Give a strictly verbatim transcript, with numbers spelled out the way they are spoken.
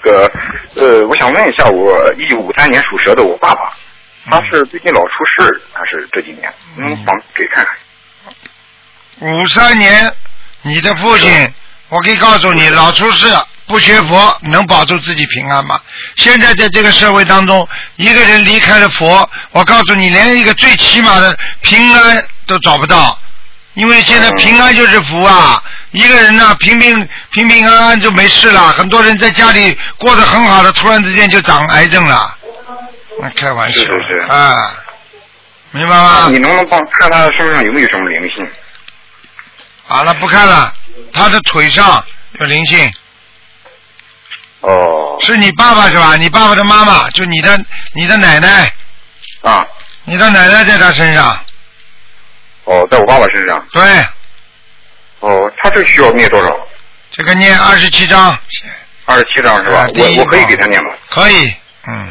个呃，我想问一下，我一九五三年属蛇的我爸爸，他是最近老出事，还是这几年？能帮给看看？ 五三年，你的父亲，我可以告诉你，老出事，不学佛能保住自己平安吗？现在在这个社会当中，一个人离开了佛，我告诉你，连一个最起码的平安都找不到，因为现在平安就是福啊。一个人呢，平平平平安安就没事了，很多人在家里过得很好的，突然之间就长癌症了，那开玩笑， 是是是啊，明白吗？ 你能不能帮看他身上有没有什么灵性？ 好了，不看了，他的腿上有灵性。 哦。 是你爸爸是吧？你爸爸的妈妈，就你的你的奶奶。 啊。 你的奶奶在他身上。 哦，在我爸爸身上。 对。 哦，他这需要念多少？ 这个念二十七章。 二十七章是吧？ 啊、 我我可以给他念吗？ 可以，嗯。